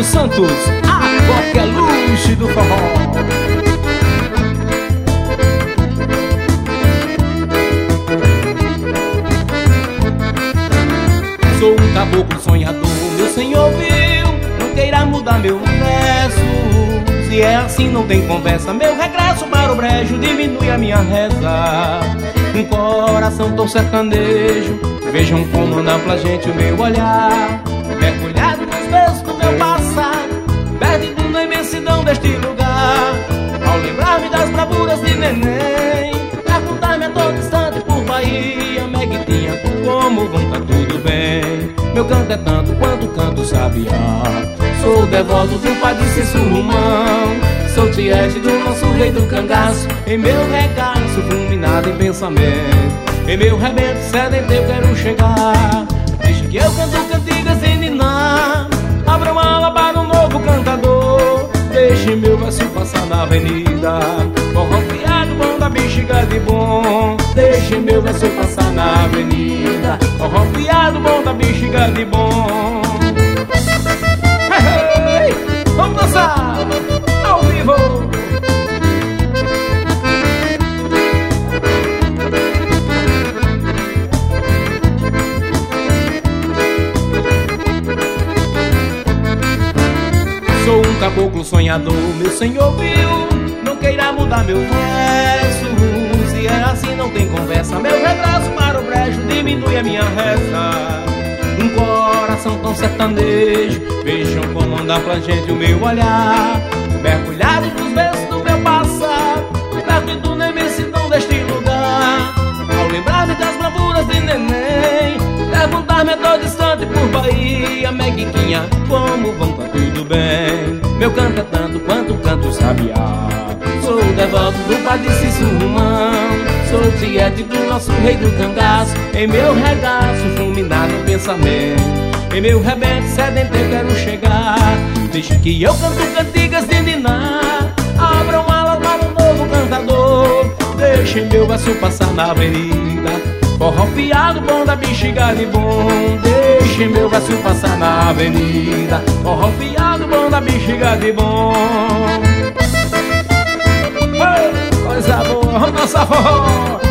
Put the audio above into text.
Santos, a qualquer luxo do forró. Sou um caboclo sonhador, meu senhor viu, não queira mudar meu verso. Se é assim não tem conversa, meu regresso para o brejo diminui a minha reza. Um coração tão sertanejo, vejam como anda pra gente o meu olhar, mergulhado nos beijos do meu passado, perdido na imensidão deste lugar. Ao lembrar-me das bravuras de neném, perguntar-me a todo instante por Bahia, Meguitinha, como vão, tá tudo bem? Meu canto é tanto quanto canto sabiá. Sou devoto do padre Cício Romão, sou tiete do nosso rei do cangaço. Em meu regaço, fulminado em pensamento, em meu rebento sedento eu quero chegar. Deixa que eu canto cantigas em niná, abra uma ala para um novo cantador. Deixe meu verso passar na avenida, forró piado, bom da bexiga de bom. Deixe meu verso passar na avenida, forró piado, bom da bexiga de bom. Hey, hey, vamos dançar ao vivo. Sou um caboclo sonhador, meu senhor viu, não queira mudar meu verso. Se é assim não tem conversa, meu regresso para o brejo diminui a minha reza. Um coração tão sertanejo, vejam como anda pra gente o meu olhar, mergulhado nos beijos do meu passado, perdido na imensidão deste lugar. Ao lembrar-me das bravuras de neném, perguntar-me a todo instante por Bahia, Meguiquinha, como vão, tá tudo bem? Meu canto é tanto quanto canto sabiá. Sou devoto do padre Cício Romão, sou tiete do nosso rei do cangaço. Em meu regaço, fulminado em pensamento, em meu rebento sedento eu quero chegar. Deixa que eu canto cantigas de niná, abram alas para um novo cantador. Deixe meu verso passar na avenida, forró piado, bom da bexiga de bom. Deixe meu verso passar na avenida, forró piado, bom da bexiga de bom. Coisa boa, vamos dançar forró.